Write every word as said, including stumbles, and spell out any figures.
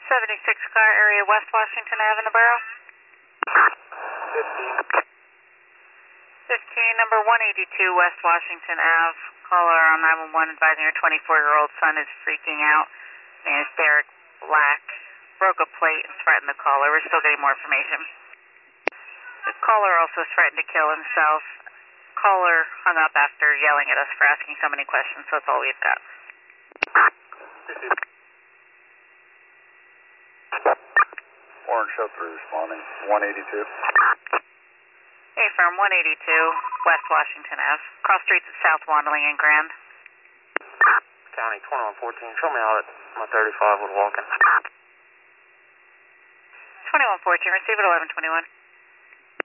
seventy-six car area, West Washington Avenue, in the borough. fifteen. fifteen, number one eighty-two West Washington Avenue. Caller on nine one one advising her twenty-four-year-old son is freaking out. His name is Derek Black. Broke a plate and threatened the caller. We're still getting more information. The caller also threatened to kill himself. Caller hung up after yelling at us for asking so many questions, so that's all we've got. Orange Show three responding. one eighty-two. Hey, from one eighty-two West Washington Avenue. Cross streets at South Wandling and Grand. County twenty-one fourteen. Show me out at my thirty-five with walking. twenty-one fourteen, receive at eleven twenty-one.